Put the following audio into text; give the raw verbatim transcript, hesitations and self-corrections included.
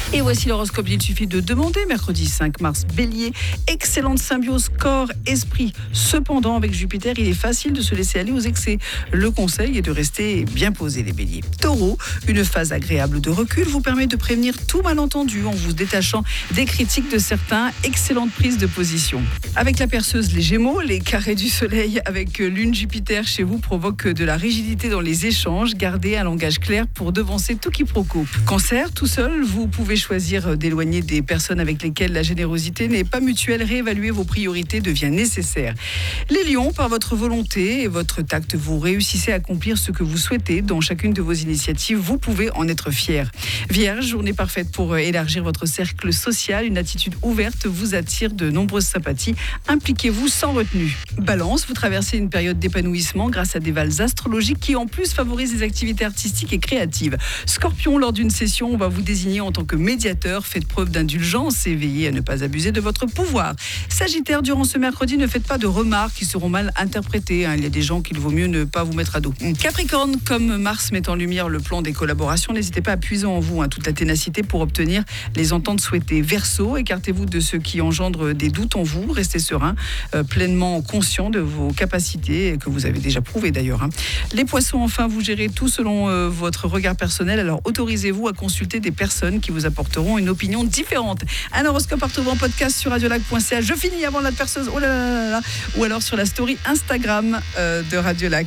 Et voici l'horoscope, il suffit de demander. Mercredi cinq mars, Bélier, excellente symbiose corps-esprit. Cependant, avec Jupiter, il est facile de se laisser aller aux excès. Le conseil est de rester bien posé, les Béliers. Taureau, une phase agréable de recul vous permet de prévenir tout malentendu en vous détachant des critiques de certains. Excellente prise de position. Avec la perceuse, les Gémeaux, les carrés du soleil avec lune Jupiter chez vous provoquent de la rigidité dans les échanges. Gardez un langage clair pour devancer tout quiproquo. Cancer, tout seul, vous pouvez choisir d'éloigner des personnes avec lesquelles la générosité n'est pas mutuelle. Réévaluer vos priorités devient nécessaire. Les lions, par votre volonté et votre tact, vous réussissez à accomplir ce que vous souhaitez dans chacune de vos initiatives. Vous pouvez en être fier. Vierge, journée parfaite pour élargir votre cercle social. Une attitude ouverte vous attire de nombreuses sympathies. Impliquez-vous sans retenue. Balance, vous traversez une période d'épanouissement grâce à des valses astrologiques qui en plus favorisent les activités artistiques et créatives. Scorpion, lors d'une session, on va vous désigner en tant que médiateur. Faites preuve d'indulgence et veillez à ne pas abuser de votre pouvoir. Sagittaire, durant ce mercredi, ne faites pas de remarques qui seront mal interprétées. Il y a des gens qu'il vaut mieux ne pas vous mettre à dos. Capricorne, comme Mars met en lumière le plan des collaborations, n'hésitez pas à puiser en vous hein, toute la ténacité pour obtenir les ententes souhaitées. Verseau, écartez-vous de ce qui engendre des doutes en vous. Restez serein, euh, pleinement conscient de vos capacités, que vous avez déjà prouvées d'ailleurs. Hein. Les Poissons, enfin, vous gérez tout selon euh, votre regard personnel. Alors autorisez-vous à consulter des personnes qui vous apporteront une opinion différente. Un horoscope à retrouver en podcast sur radiolac point c h. Je finis avant la perceuse, oh là là là là, ou alors sur la story Instagram euh, de Radiolac.